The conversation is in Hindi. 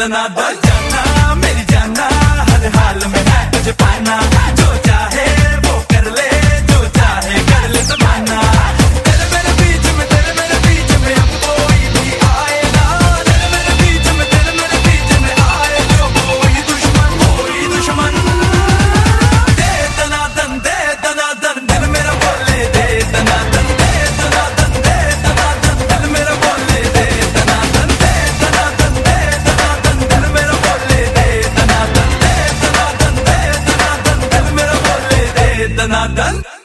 दनादन। जाना मेरी जाना हर हाल में है तुझे पाना, जो चाहे वो कर ले, जो चाहे कर ले जमाना। तेरे मेरे बीच में, तेरे मेरे बीच में अब कोई भी आए ना, तेरे मेरे बीच में, तेरे मेरे बीच में आए जो कोई दुश्मन, कोई दुश्मन। दे दनादन, दे दनादन, दिल मेरा बोले दे दनादन, दे दनादन, दे दनादन, दिल मेरा बोले दे दनादन, दे दनादन, दे दनादन, दिल मेरा बोले दे दनादन, दे दनादन, दे दनादन, दिल मेरा बोले दे दनादन।